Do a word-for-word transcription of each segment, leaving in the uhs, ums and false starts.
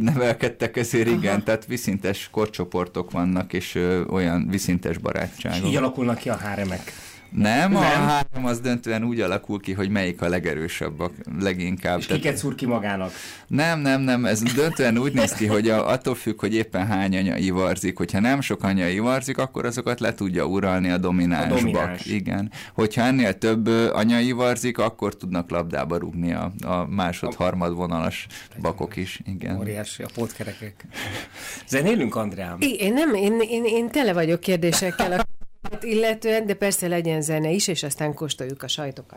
nevelkedtek, ezért Aha. igen, tehát viszintes korcsoportok vannak, és ö, olyan viszintes barátságok. És így alakulnak ki a háremek. Nem, Nem, a három az döntően úgy alakul ki, hogy melyik a legerősebb, a leginkább. És kiket szúr ki magának? Nem, nem, nem, ez döntően úgy néz ki, hogy a, attól függ, hogy éppen hány anya ivarzik. Hogyha nem sok anya ivarzik, akkor azokat le tudja uralni a domináns, a domináns. bak. Igen. Hogyha ennél több anya ivarzik, akkor tudnak labdába rúgni a, a másod-harmad vonalas bakok is. Igen. Óriási a pótkerekek. Zenélünk, Andrám? Én nem, én, én, én tele vagyok kérdésekkel a illetően, de persze legyen zene is, és aztán kóstoljuk a sajtokat.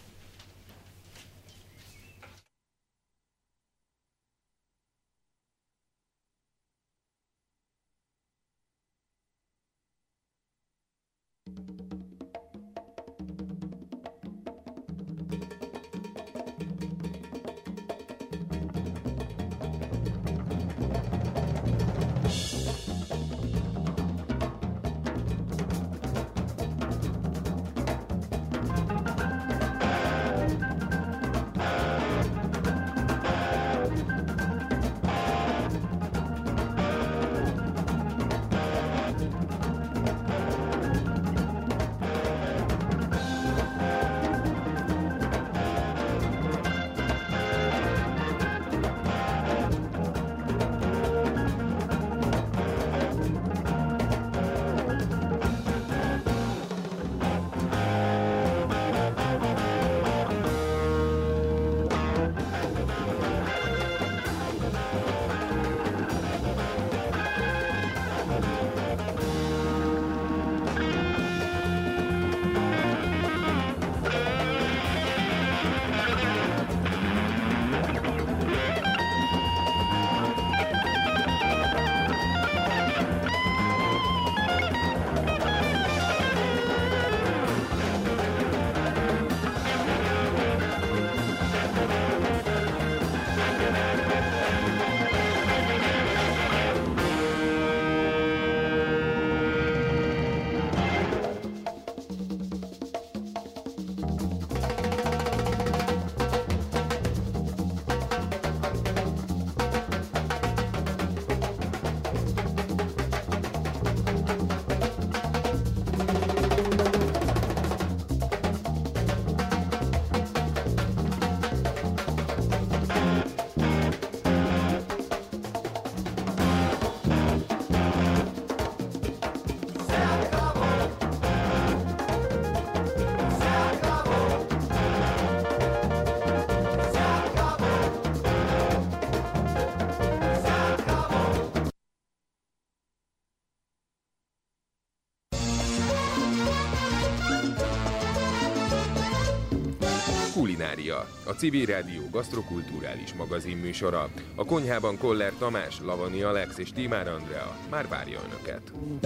A Civil Rádió gasztrokulturális magazinműsora. A konyhában Koller Tamás, Lavani Alex és Tímár Andrea már várja Önöket.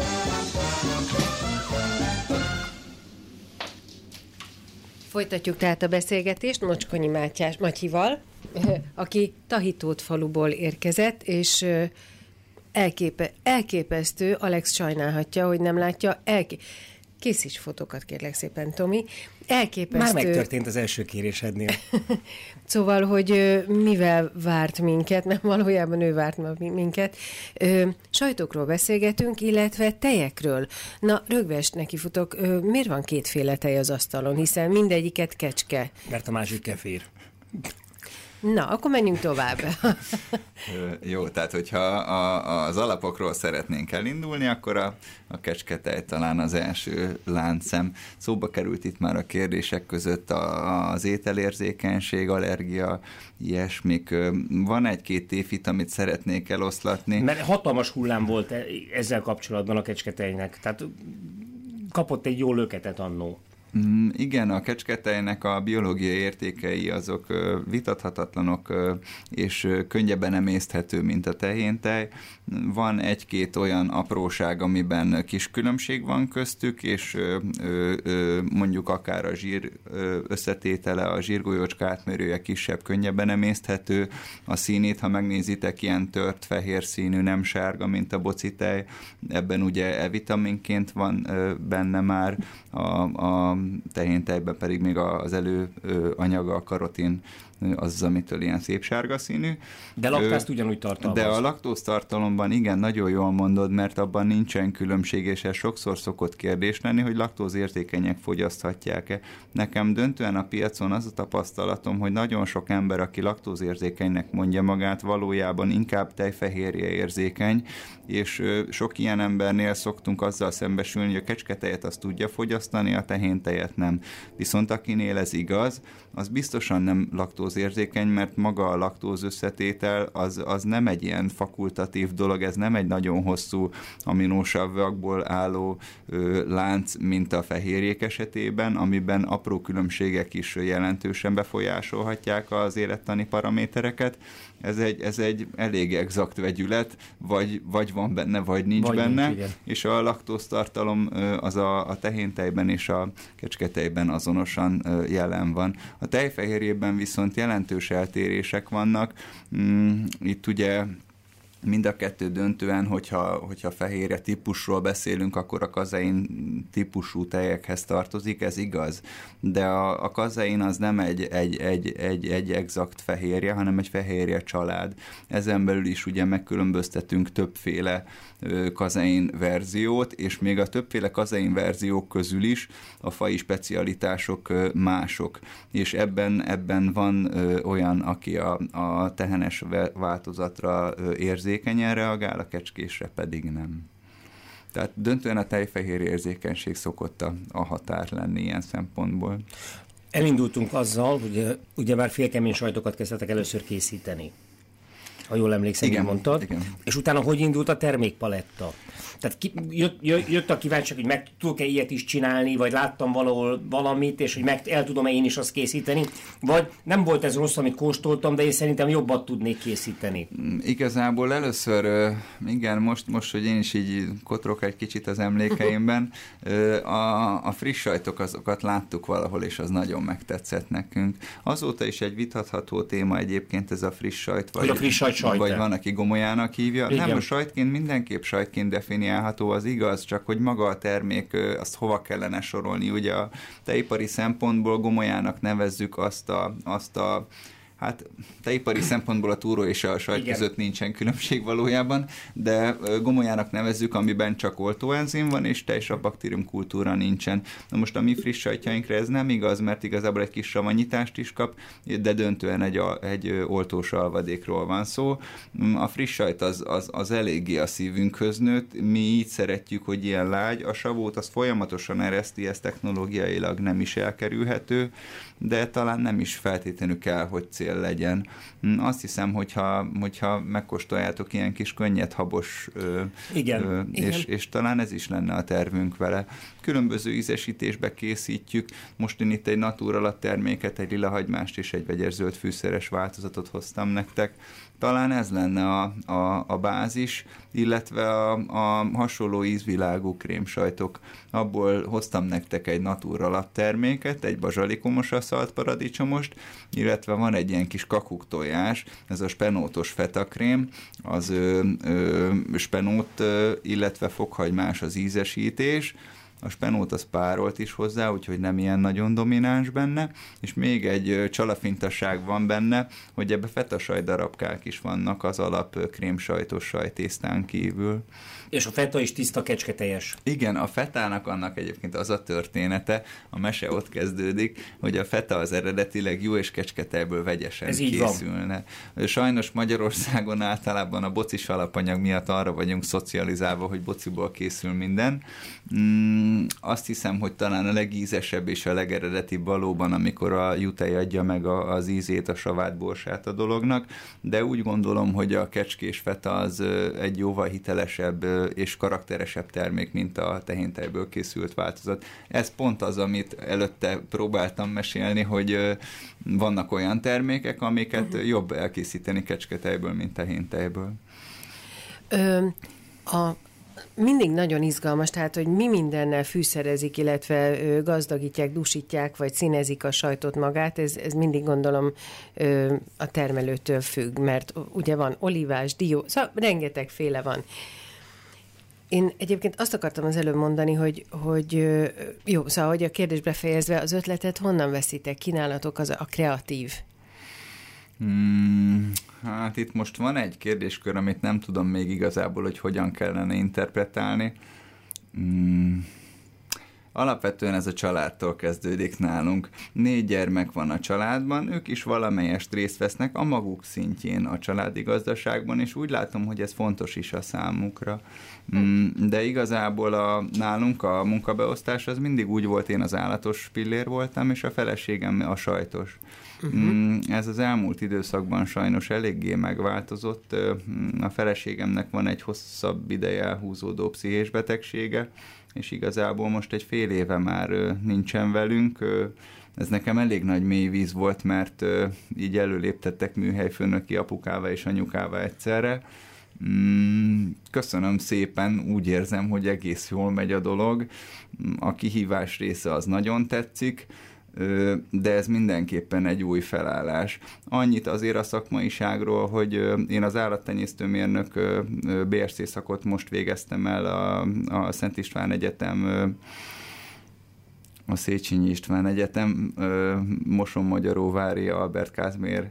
Folytatjuk tehát a beszélgetést Mocskonyi Mátyás Matyival, aki Tahitót faluból érkezett, és elképe, elképesztő, Alex sajnálhatja, hogy nem látja, elké... Készíts fotókat, kérlek szépen, Tomi. Elképesztő... Már megtörtént az első kérésednél. Szóval, hogy mivel várt minket, mert valójában ő várt minket. Sajtokról beszélgetünk, illetve tejekről. Na, rögvest nekifutok. Miért van kétféle tej az asztalon? Hiszen mindegyiket kecske. Mert a másik kefir. Na, akkor menjünk tovább. Jó, tehát hogyha a, az alapokról szeretnénk elindulni, akkor a, a kecsketej talán az első láncszem. Szóba került itt már a kérdések között a, az ételérzékenység, allergia, ilyesmik. Van egy-két tévhit, amit szeretnék eloszlatni. Mert hatalmas hullám volt ezzel kapcsolatban a kecsketejnek. Tehát kapott egy jó löketet annó. Mm, igen, a kecsketejnek a biológiai értékei azok ö, vitathatatlanok ö, és ö, könnyebben emészthető, mint a tehéntej. Van egy-két olyan apróság, amiben kis különbség van köztük, és ö, ö, ö, mondjuk akár a zsír ö, összetétele, a zsírgolyócska átmérője kisebb, könnyebben emészthető. A színét, ha megnézitek, ilyen tört fehér színű, nem sárga, mint a bocitej. Ebben ugye E-vitaminként van ö, benne már, a, a tehéntejben pedig még az előanyaga, a karotin az, amitől ilyen szép sárga színű. De laktázt ugyanúgy tartalmaz. De a laktóztartalomban igen, nagyon jól mondod, mert abban nincsen különbség, és ez sokszor szokott kérdés lenni, hogy laktózérzékenyek fogyaszthatják-e. Nekem döntően a piacon az a tapasztalatom, hogy nagyon sok ember, aki laktózérzékenynek mondja magát, valójában inkább tejfehérje érzékeny, és sok ilyen embernél szoktunk azzal szembesülni, hogy a kecsketejet azt tudja fogyasztani, a tehéntejet nem. Viszont akinél ez igaz, az biztosan nem laktózérzékeny, mert maga a laktóz összetétel az, az nem egy ilyen fakultatív dolog, ez nem egy nagyon hosszú aminósavakból álló ö, lánc, mint a fehérjék esetében, amiben apró különbségek is jelentősen befolyásolhatják az élettani paramétereket. Ez egy, ez egy elég exakt vegyület, vagy, vagy van benne, vagy nincs vagy benne, nincs, és a laktóztartalom az a, a tehéntejben és a kecsketejben azonosan jelen van. A tejfehérjében viszont jelentős eltérések vannak. Itt ugye mind a kettő döntően, hogyha, hogyha fehérje típusról beszélünk, akkor a kazein típusú tejekhez tartozik, ez igaz. De a, a kazein az nem egy, egy, egy, egy, egy exakt fehérje, hanem egy fehérje család. Ezen belül is ugye megkülönböztetünk többféle ö, kazein verziót, és még a többféle kazein verziók közül is a faji specialitások ö, mások. És ebben, ebben van ö, olyan, aki a, a tehenes változatra ö, érzékeny, érzékenyen reagál, a kecskésre pedig nem. Tehát döntően a tejfehérje érzékenység szokott a, a határ lenni ilyen szempontból. Elindultunk azzal, hogy ugye már félkemény sajtokat kezdtetek először készíteni. Ha jól emlékszem, igen, így mondtad. Igen. És utána hogy indult a termékpaletta? Tehát ki, jött, jött a kíváncsiak, hogy meg tudok-e ilyet is csinálni, vagy láttam valahol valamit, és hogy meg el tudom-e én is azt készíteni, vagy nem volt ez rossz, amit kóstoltam, de én szerintem jobbat tudnék készíteni. Igazából először, igen, most, most hogy én is így kotrok egy kicsit az emlékeimben, a, a friss sajtok azokat láttuk valahol, és az nagyon megtetszett nekünk. Azóta is egy vitatható téma egyébként ez a friss sajt, vagy, a friss sajt sajt vagy van, aki gomolyának hívja. Igen. Nem, a sajtként mindenképp sajtként definiálható, az igaz, csak hogy maga a termék, azt hova kellene sorolni. Ugye a tejipari szempontból gomolyának nevezzük azt a, azt a hát tejipari szempontból a túró és a sajt Igen. között nincsen különbség valójában, de gomolyának nevezzük, amiben csak oltóenzim van, és teljes baktérium kultúra nincsen. Na most a mi friss sajtjainkra ez nem igaz, mert igazából egy kis savanyítást is kap, de döntően egy, egy oltós alvadékról van szó. A friss sajt az, az, az eléggé a szívünkhöz nőtt, mi így szeretjük, hogy ilyen lágy. A savót az folyamatosan ereszti, ez technológiailag nem is elkerülhető, de talán nem is feltétlenül kell, hogy cél legyen. Azt hiszem, hogyha, hogyha megkóstoljátok ilyen kis könnyed habos, ö, Igen. Ö, Igen. És, és talán ez is lenne a tervünk vele. Különböző ízesítésbe készítjük. Most én itt egy natúralat terméket, egy lilahagymást és egy vegyes zöld fűszeres változatot hoztam nektek. Talán ez lenne a, a, a bázis, illetve a, a hasonló ízvilágú krémsajtok. Abból hoztam nektek egy natúralat terméket, egy bazsalikomos aszalt paradicsomost, illetve van egy ilyen kis kakuktojás, ez a spenótos fetakrém, az ö, ö, spenót, ö, illetve fokhagymás az ízesítés. A spenót az párolt is hozzá, úgyhogy nem ilyen nagyon domináns benne, és még egy csalafintasság van benne, hogy ebbe fetasajt darabkák is vannak az alap krémsajtos sajtésztán kívül. És a feta is tiszta kecsketeljes. Igen, a fetának annak egyébként az a története, a mese ott kezdődik, hogy a feta az eredetileg jó és kecsketejből vegyesen Ez készülne. Sajnos Magyarországon általában a bocis alapanyag miatt arra vagyunk szocializálva, hogy bociból készül minden. Mm, azt hiszem, hogy talán a legízesebb és a legeredetibb valóban, amikor a jutej adja meg a, az ízét, a savát, borsát a dolognak, de úgy gondolom, hogy a kecskés feta az egy jóval hitelesebb és karakteresebb termék, mint a tehéntejből készült változat. Ez pont az, amit előtte próbáltam mesélni, hogy vannak olyan termékek, amiket uh-huh. jobb elkészíteni kecsketejből, mint tehéntejből. Ö, a mindig nagyon izgalmas, tehát, hogy mi mindennel fűszerezik, illetve ö, gazdagítják, dúsítják, vagy színezik a sajtot magát, ez, ez mindig gondolom ö, a termelőtől függ, mert ugye van olívás, dió, szóval rengetegféle van. Én egyébként azt akartam az előbb mondani, hogy, hogy jó, szóval, hogy a kérdés befejezve, az ötletet honnan veszitek? Kínálatok az a kreatív Hmm, hát itt most van egy kérdéskör, amit nem tudom még igazából, hogy hogyan kellene interpretálni. Hmm. Alapvetően ez a családtól kezdődik nálunk. Négy gyermek van a családban, ők is valamelyest részt vesznek a maguk szintjén a családi gazdaságban, és úgy látom, hogy ez fontos is a számukra. De igazából a, nálunk a munkabeosztás az mindig úgy volt, én az állatos pillér voltam, és a feleségem a sajtos. Uh-huh. Ez az elmúlt időszakban sajnos eléggé megváltozott. A feleségemnek van egy hosszabb ideje elhúzódó pszichés betegsége, és igazából most egy fél éve már nincsen velünk. Ez nekem elég nagy mély víz volt, mert így előléptettek műhelyfőnöki apukává és anyukává egyszerre. Köszönöm szépen, úgy érzem, hogy egész jól megy a dolog. A kihívás része az nagyon tetszik, de ez mindenképpen egy új felállás. Annyit azért a szakmaiságról, hogy én az állattenyésztőmérnök bé es cé szakot most végeztem el a, a Szent István Egyetem, a Széchenyi István Egyetem, Moson-Magyaróvári Albert Kázmér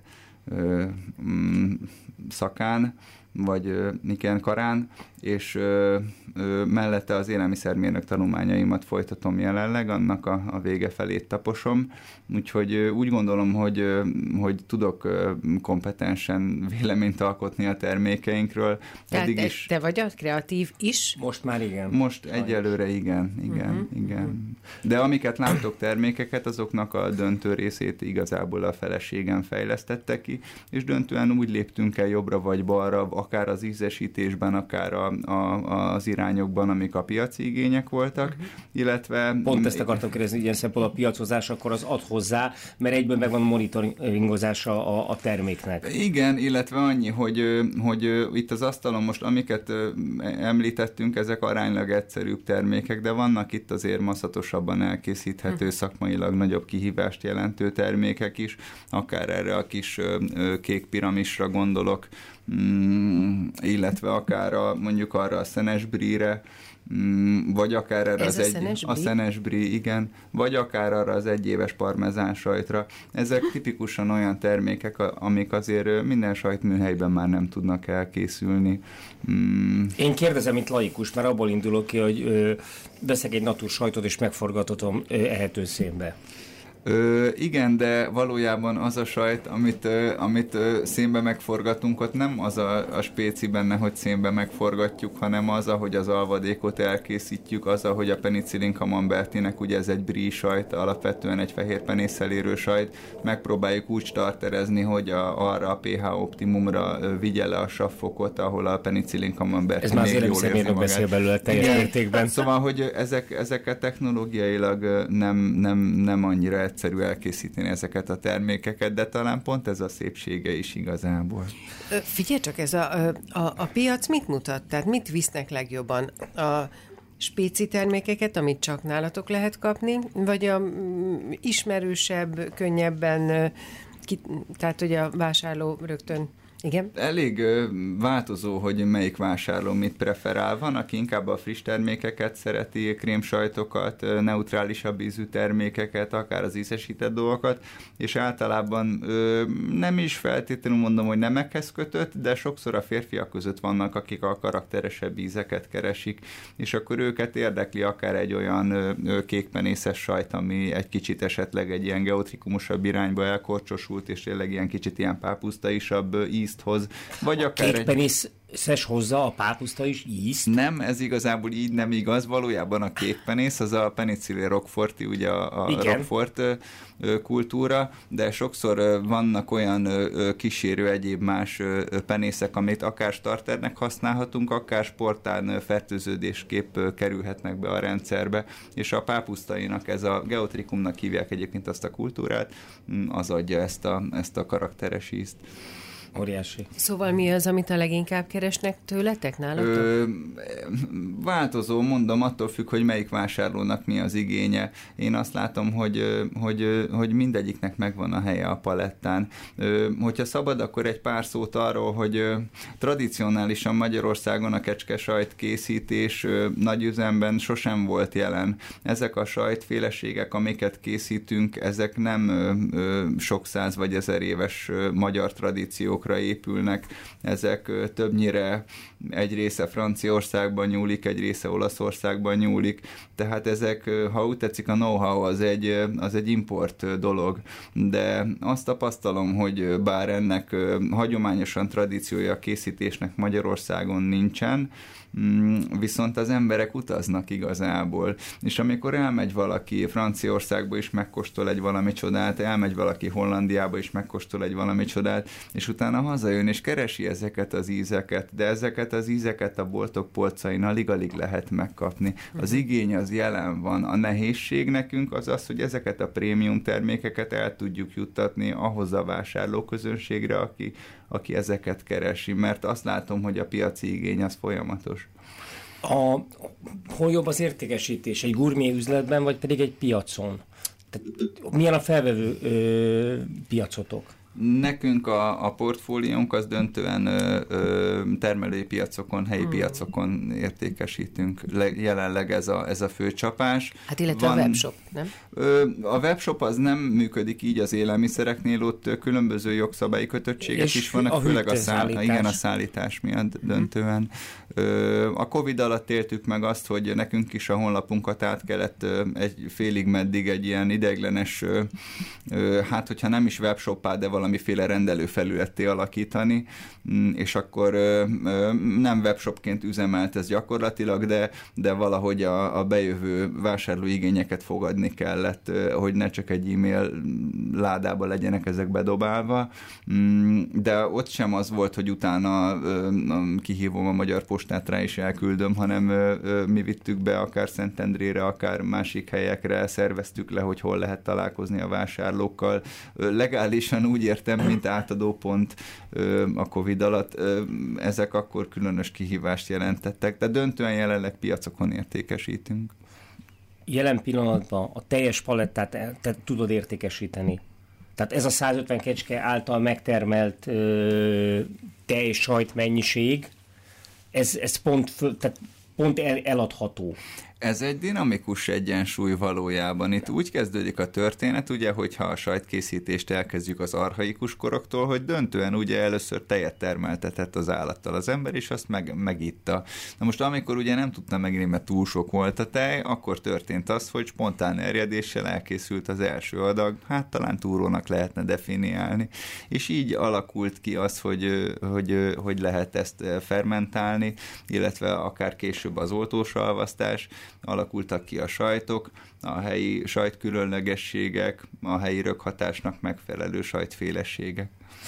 szakán, vagy igen, karán, és ö, ö, mellette az élelmiszermérnök tanulmányaimat folytatom jelenleg, annak a, a vége felét taposom, úgyhogy ö, úgy gondolom, hogy, ö, hogy tudok ö, kompetensen véleményt alkotni a termékeinkről. Tehát Eddig te, is, te vagy a kreatív is? Most már igen. Most egyelőre igen, igen, uh-huh. igen. De amiket látok termékeket, azoknak a döntő részét igazából a feleségem fejlesztette ki, és döntően úgy léptünk el jobbra vagy balra, akár az ízesítésben, akár a, a, az irányokban, amik a piaci igények voltak, uh-huh. illetve... Pont ezt akartam kérdezni, ilyen szempontból a piacozás, akkor az ad hozzá, mert egyben megvan a monitoringozása a, a terméknek. Igen, illetve annyi, hogy, hogy itt az asztalon most, amiket említettünk, ezek aránylag egyszerűbb termékek, de vannak itt azért maszatosabban elkészíthető, uh-huh. szakmailag nagyobb kihívást jelentő termékek is, akár erre a kis kék piramisra gondolok, Mm, illetve akár a, mondjuk arra a szenes brie-re, mm, vagy akár erre Ez az a egy, szenes a szenes brie, igen, vagy akár arra az egyéves parmezán sajtra. Ezek tipikusan olyan termékek, amik azért minden sajtműhelyben már nem tudnak elkészülni. Mm. Én kérdezem, mint laikus, mert abból indulok ki, hogy ö, veszek egy natur sajtot és megforgatatom ö, ehető szénbe. Ö, igen, de valójában az a sajt, amit, ö, amit ö, szénbe megforgatunk, ott nem az a, a spéci benne, hogy szénbe megforgatjuk, hanem az, ahogy az alvadékot elkészítjük, az, ahogy a penicillin camembertinek, ugye ez egy brie sajt, alapvetően egy fehér penésszel érő sajt, megpróbáljuk úgy starterezni, hogy a, arra a pH optimumra ö, vigye le a savfokot, ahol a penicillin camemberti ez már az élelmiszermérnök beszél belőle teljes mértékben. Szóval, hogy ezek, ezeket technológiailag nem, nem, nem annyira egyszerű elkészíteni ezeket a termékeket, de talán pont ez a szépsége is igazából. Figyelj csak, ez a, a, a piac mit mutat? Tehát mit visznek legjobban? A spéci termékeket, amit csak nálatok lehet kapni, vagy a mm, ismerősebb, könnyebben, ki, tehát hogy a vásárló rögtön... Igen. Elég ö, változó, hogy melyik vásárló mit preferál. Van, aki inkább a friss termékeket szereti, krémsajtokat, neutrálisabb ízű termékeket, akár az ízesített dolgokat, és általában ö, nem is feltétlenül mondom, hogy nemekhez kötött, de sokszor a férfiak között vannak, akik a karakteresebb ízeket keresik, és akkor őket érdekli akár egy olyan ö, ö, kékpenészes sajt, ami egy kicsit esetleg egy ilyen geotrikumosabb irányba elkorcsosult, és tényleg ilyen kicsit ilyen pápusztaisabb íz hoz, vagy akár egy... Kékpenészes hozza a pápuszta is ízt? Nem, ez igazából így nem igaz. Valójában a kékpenész, az a penicillin roqueforti, ugye a, a Roquefort kultúra, de sokszor vannak olyan kísérő egyéb más penészek, amit akár starternek használhatunk, akár sportán fertőződésképp kerülhetnek be a rendszerbe, és a pápusztainak, ez a geotrikumnak hívják egyébként azt a kultúrát, az adja ezt a, ezt a karakteres ízt. Óriási. Szóval mi az, amit a leginkább keresnek tőletek nálatok? Ö, változó, mondom, attól függ, hogy melyik vásárlónak mi az igénye. Én azt látom, hogy, hogy, hogy mindegyiknek megvan a helye a palettán. Ö, hogyha szabad, akkor egy pár szót arról, hogy tradicionálisan Magyarországon a kecskesajt készítés nagyüzemben sosem volt jelen. Ezek a sajtféleségek, amiket készítünk, ezek nem ö, ö, sok száz vagy ezer éves ö, magyar tradíciókra épülnek. Ezek ö, többnyire egy része Franciaországban nyúlik, egy része Olaszországban nyúlik, tehát ezek, ha úgy tetszik, a know-how az egy, az egy import dolog, de azt tapasztalom, hogy bár ennek hagyományosan tradíciója a készítésnek Magyarországon nincsen, viszont az emberek utaznak igazából, és amikor elmegy valaki Franciaországba is megkóstol egy valami csodát, elmegy valaki Hollandiába is megkóstol egy valami csodát, és utána hazajön és keresi ezeket az ízeket, de ezeket az ízeket a boltok polcain alig-alig lehet megkapni. Az igény az jelen van, a nehézség nekünk az az, hogy ezeket a prémium termékeket el tudjuk juttatni ahhoz a vásárlóközönségre, aki, aki ezeket keresi, mert azt látom, hogy a piaci igény az folyamatos. A, hol jobb az értékesítés? Egy gurmé üzletben, vagy pedig egy piacon? Tehát milyen a felvevő ö, piacotok? Nekünk a, a portfóliónk az döntően ö, ö, termelői piacokon, helyi hmm. piacokon értékesítünk. Le, jelenleg ez a, ez a fő csapás. Hát illetve Van, a webshop, nem? Ö, a webshop az nem működik így az élelmiszereknél, ott különböző jogszabályi kötöttségek és is vannak, a főleg a, száll, igen, a szállítás miatt hmm. döntően. Ö, a Covid alatt éltük meg azt, hogy nekünk is a honlapunkat át kellett ö, egy félig meddig egy ilyen ideiglenes, ö, ö, hát hogyha nem is webshoppá, de valamiféle rendelőfelületté alakítani, és akkor ö, ö, nem webshopként üzemelt ez gyakorlatilag, de, de valahogy a, a bejövő vásárlói igényeket fogadni kellett, ö, hogy ne csak egy e-mail ládába legyenek ezek bedobálva, de ott sem az volt, hogy utána ö, kihívom a Magyar Postát rá is elküldöm, hanem ö, ö, mi vittük be akár Szentendrére, akár másik helyekre, szerveztük le, hogy hol lehet találkozni a vásárlókkal. Ö, legálisan úgy értem, mint átadópont ö, a Covid alatt. Ö, ezek akkor különös kihívást jelentettek, de döntően jelenleg piacokon értékesítünk. Jelen pillanatban a teljes palettát te tudod értékesíteni. Tehát ez a százötven kecske által megtermelt ö, tej sajt mennyiség, ez, ez pont, föl, tehát pont el, eladható. Ez egy dinamikus egyensúly valójában. Itt úgy kezdődik a történet, ugye, hogyha a sajtkészítést elkezdjük az archaikus koroktól, hogy döntően ugye először tejet termeltetett az állattal az ember, és azt meg, megitta. Na most amikor ugye nem tudta meginni, mert túl sok volt a tej, akkor történt az, hogy spontán erjedéssel elkészült az első adag, hát talán túrónak lehetne definiálni. És így alakult ki az, hogy, hogy, hogy lehet ezt fermentálni, illetve akár később az oltós alvasztás, alakultak ki a sajtok, a helyi sajtkülönlegességek, a helyi röghatásnak megfelelő sajtféleségek.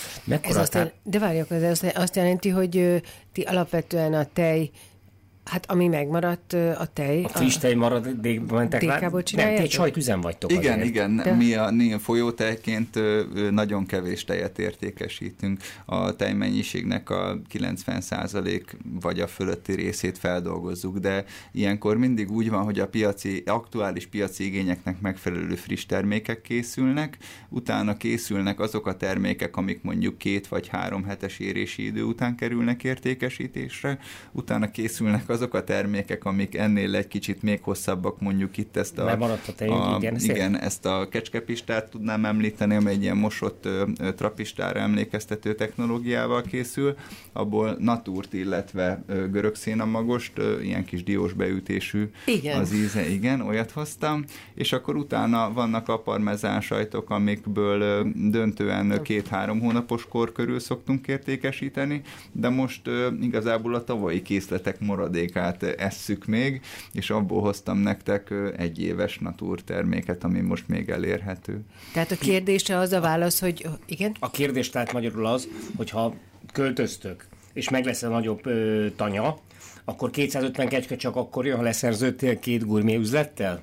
Ez azt jel- de várjak, ez azt jelenti, hogy ti alapvetően a tej, hát ami megmaradt a tej... A friss tej maradékban mentek rá? Nem, ti egy sajtüzem vagytok. Igen, azért. igen. De... Mi a, mi a folyótejként nagyon kevés tejet értékesítünk. A tejmennyiségnek a kilencven százalék vagy a fölötti részét feldolgozzuk, de ilyenkor mindig úgy van, hogy a piaci, aktuális piaci igényeknek megfelelő friss termékek készülnek, utána készülnek azok a termékek, amik mondjuk két vagy három hetes érési idő után kerülnek értékesítésre, utána készülnek azok a termékek, amik ennél egy kicsit még hosszabbak, mondjuk itt ezt a, a, tejünk, igen, igen, ezt a kecskepistát tudnám említeni, amely egy ilyen mosott ö, trapistára emlékeztető technológiával készül, abból natúrt, illetve ö, görög szénamagost, ö, ilyen kis diós beütésű igen. az íze, igen, olyat hoztam, és akkor utána vannak a parmezán sajtok, amikből ö, döntően két-három hónapos kor körül szoktunk értékesíteni, de most ö, igazából a tavalyi készletek maradék esszük még, és abból hoztam nektek egy éves natúr terméket, ami most még elérhető. Tehát a kérdése az a válasz, hogy igen? A kérdés tehát magyarul az, hogyha költöztök, és meg lesz a nagyobb ö, tanya, akkor kétszázötven kecske csak akkor jön, ha leszerződtél két gurmé üzlettel?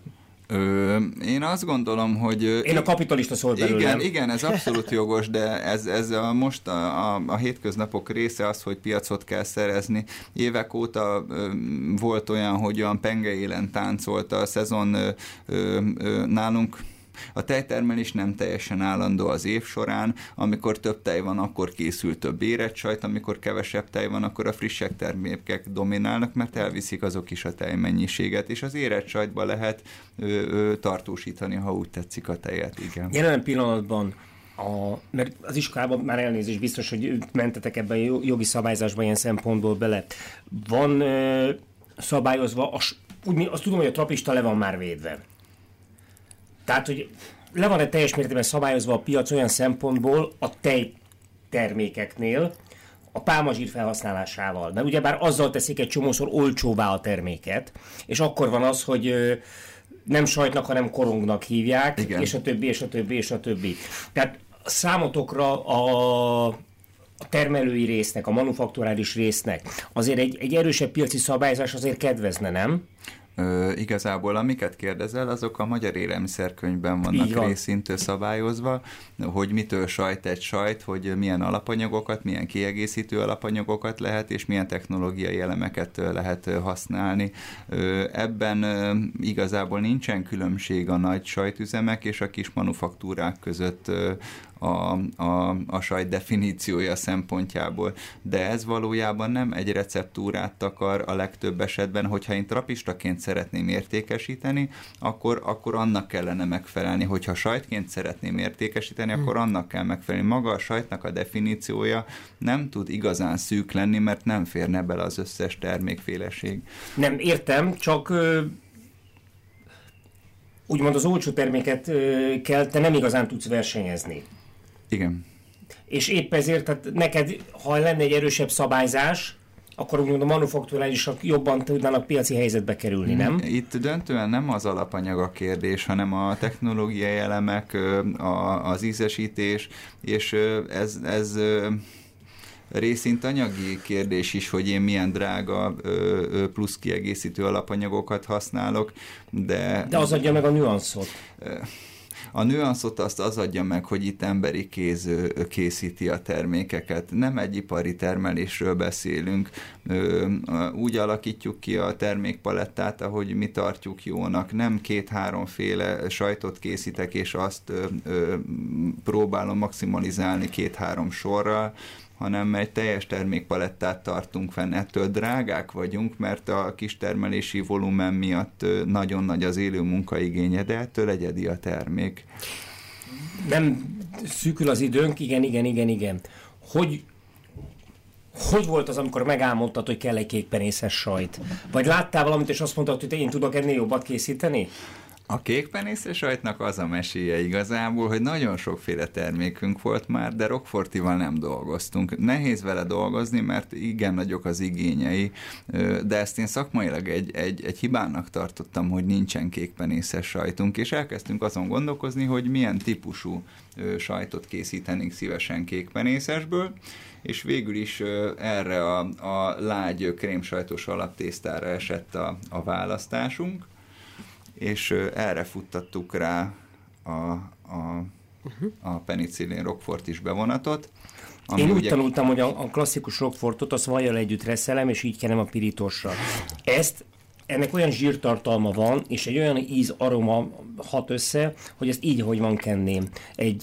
Ö, én azt gondolom, hogy... Én a kapitalista szólt belőlem. Igen, igen, ez abszolút jogos, de ez, ez a, most a, a, a hétköznapok része az, hogy piacot kell szerezni. Évek óta ö, volt olyan, hogy olyan penge élen táncolt a szezon ö, ö, ö, nálunk. A tejtermelés nem teljesen állandó az év során, amikor több tej van, akkor készül több érett sajt, amikor kevesebb tej van, akkor a frissek termékek dominálnak, mert elviszik azok is a tejmennyiséget, és az érett sajtba lehet ö, ö, tartósítani, ha úgy tetszik a tejet, igen. Jelen pillanatban A, mert az iskolában már elnézés biztos, hogy mentetek ebben a jogi szabályzásban ilyen szempontból bele. Van ö, szabályozva, az, úgy, azt tudom, hogy a trapista le van már védve. Tehát, hogy le van-e teljes mértékben szabályozva a piac olyan szempontból a tejtermékeknél a pálmazsír felhasználásával. Mert ugyebár azzal teszik egy csomószor olcsóvá a terméket, és akkor van az, hogy ö, nem sajtnak, hanem korongnak hívják, igen. és a többi, és a többi, és a többi. Tehát számotokra a, a termelői résznek, a manufakturális résznek azért egy, egy erősebb piaci szabályzás azért kedvezne, nem? Ö, igazából amiket kérdezel, azok a magyar élelmiszerkönyvben vannak van. részintől szabályozva, hogy mitől sajt egy sajt, hogy milyen alapanyagokat, milyen kiegészítő alapanyagokat lehet, és milyen technológiai elemeket lehet használni. Ö, ebben ö, igazából nincsen különbség a nagy sajtüzemek és a kis manufaktúrák között ö, A, a, a sajt definíciója szempontjából, de ez valójában nem egy receptúrát takar a legtöbb esetben, hogyha én trapistaként szeretném értékesíteni, akkor, akkor annak kellene megfelelni, hogyha sajtként szeretném értékesíteni, hmm. akkor annak kell megfelelni. Maga a sajtnak a definíciója nem tud igazán szűk lenni, mert nem férne bele az összes termékféleség. Nem, értem, csak... Ö... úgymond az olcsó terméket ö, kell, te nem igazán tudsz versenyezni. Igen. És épp ezért, tehát neked, ha lenne egy erősebb szabályzás, akkor úgymond a manufaktúrálisok jobban tudnának piaci helyzetbe kerülni, nem? Itt döntően nem az alapanyag a kérdés, hanem a technológiai elemek, a, az ízesítés, és ez... ez részint anyagi kérdés is, hogy én milyen drága plusz kiegészítő alapanyagokat használok, de... De az adja meg a nüanszot. A nüanszot azt az adja meg, hogy itt emberi kéz készíti a termékeket. Nem egy ipari termelésről beszélünk. Úgy alakítjuk ki a termékpalettát, ahogy mi tartjuk jónak. Nem két-háromféle sajtot készítek, és azt próbálom maximalizálni két-három sorral, hanem egy teljes termékpalettát tartunk fenn. Ettől drágák vagyunk, mert a kistermelési volumen miatt nagyon nagy az élő munkaigénye, de ettől egyedi a termék. Nem szűkül az időnk, igen, igen, igen, igen. Hogy, hogy volt az, amikor megálmodtad, hogy kell egy kékpenészes sajt? Vagy láttál valamit, és azt mondtad, hogy én tudok ennél jobbat készíteni? A kékpenészes sajtnak az a meséje igazából, hogy nagyon sokféle termékünk volt már, de Roquefortival nem dolgoztunk. Nehéz vele dolgozni, mert igen nagyok az igényei, de ezt én szakmailag egy, egy, egy hibának tartottam, hogy nincsen kékpenészes sajtunk, és elkezdtünk azon gondolkozni, hogy milyen típusú sajtot készítenénk szívesen kékpenészesből, és végül is erre a, a lágy krémsajtos alaptésztára esett a, a választásunk, és erre futtattuk rá a, a, a penicillin Roquefort is bevonatot. Én úgy ugye... tanultam, hogy a, a klasszikus Roquefortot azt vajjal együtt reszelem, és így kenem a pirítosra. Ezt, ennek olyan zsírtartalma van, és egy olyan íz aroma hat össze, hogy ezt így, hogy van, kenném. Egy,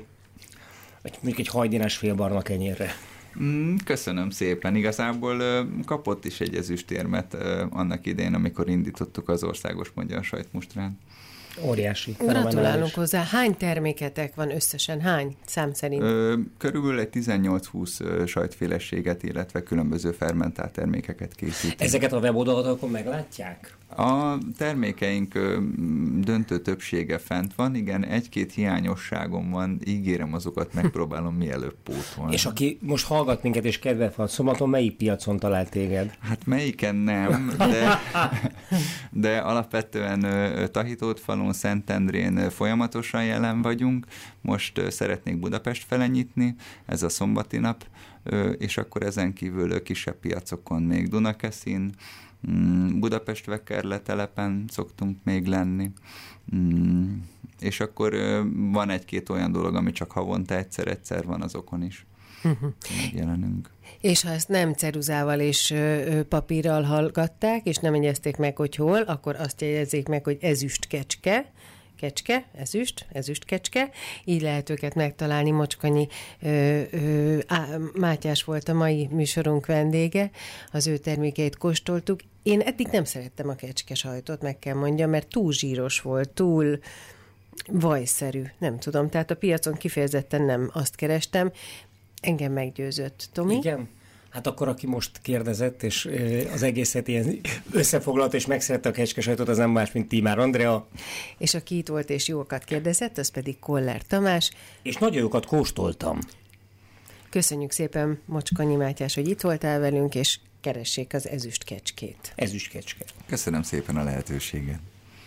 egy mondjuk egy hajdinás félbarna kenyérre. Köszönöm szépen. Igazából kapott is egy ezüstérmet annak idején, amikor indítottuk az országos magyar sajtmustrán. Óriási. Gratulálunk hozzá. Hány terméketek van összesen? Hány szám szerint? Ö, körülbelül egy tizennyolc-húsz sajtféleséget, illetve különböző fermentált termékeket készítünk. Ezeket a weboldalakon meglátják? A termékeink döntő többsége fent van, igen, egy-két hiányosságom van, ígérem, azokat megpróbálom mielőbb pótolni. És aki most hallgat minket és kedvet van, Szombaton melyik piacon talált téged? Hát melyiken nem, de, de alapvetően Tahitótfalun, Szentendrén folyamatosan jelen vagyunk. Most szeretnék Budapest fele nyitni, ez a szombati nap és akkor ezen kívül kisebb piacokon még Dunakeszin, Budapest Vekerletelepen szoktunk még lenni, és akkor van egy-két olyan dolog, ami csak havonta egyszer-egyszer van, azokon is megjelenünk. És ha ezt nem ceruzával és ö, papírral hallgatták, és nem jegyezték meg, hogy hol, akkor azt jegyezzék meg, hogy ezüst kecske, kecske, ezüst, ezüst kecske, így lehet őket megtalálni. Mocskonyi ö, ö, á, Mátyás volt a mai műsorunk vendége, az ő termékeit kóstoltuk. Én eddig nem szerettem a kecske sajtot, meg kell mondjam, mert túl zsíros volt, túl vajszerű, nem tudom, tehát a piacon kifejezetten nem azt kerestem. Engem meggyőzött. Tomi? Igen. Hát akkor, aki most kérdezett, és az egészet ilyen összefoglalt, és megszerette a kecskesajtot, az nem más, mint Tímár Andrea. És aki itt volt, és jókat kérdezett, az pedig Koller Tamás. És nagyon jókat kóstoltam. Köszönjük szépen, Mocskonyi Mátyás, hogy itt voltál velünk, és keressék az ezüst kecskét. Ezüst kecske. Köszönöm szépen a lehetőséget.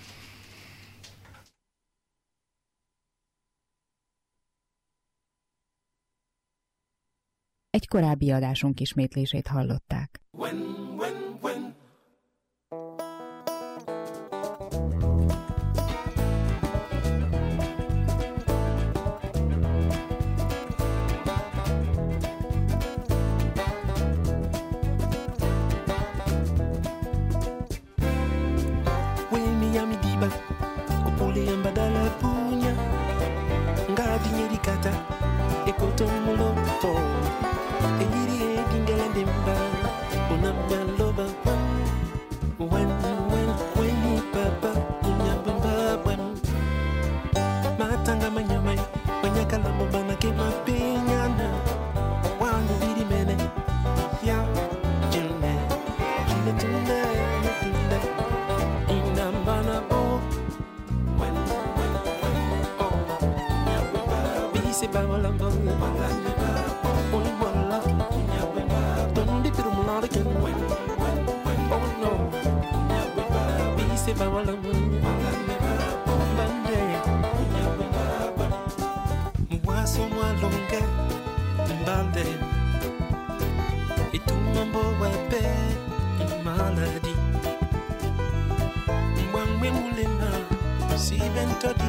Egy korábbi adásunk ismétlését hallották. When, when, when. Wemi diba, opole ambadala punya, ngadi nyerikata, ekotomulo po. Maladie, Mwangwe Mulema, si bento